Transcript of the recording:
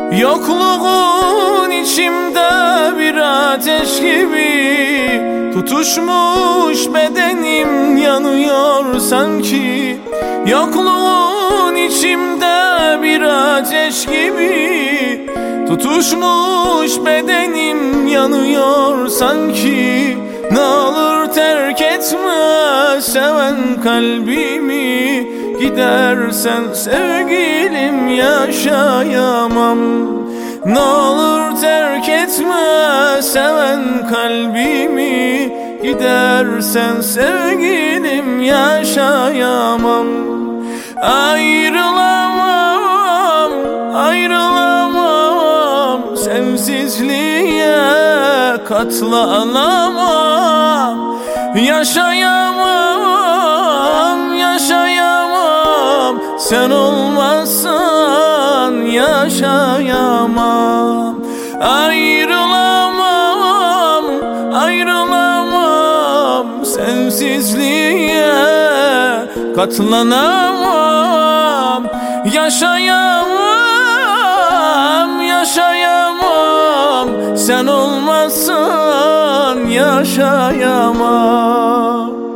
Yokluğun içimde bir ateş gibi tutuşmuş, bedenim yanıyor sanki. Yokluğun içimde bir ateş gibi tutuşmuş, bedenim yanıyor sanki. Ne olur terk etme seven kalbimi, gidersen sevgilim yaşayamam. Ne olur terk etme seven kalbimi, gidersen sevgilim yaşayamam. Ayrılamam, ayrılamam, sensizliğe katlanamam. Yaşayamam, yaşayamam, sen olmazsan yaşayamam. Ayrılamam, ayrılamam, sensizliğe katlanamam. Yaşayamam, yaşayamam, sen olmazsan yaşayamam.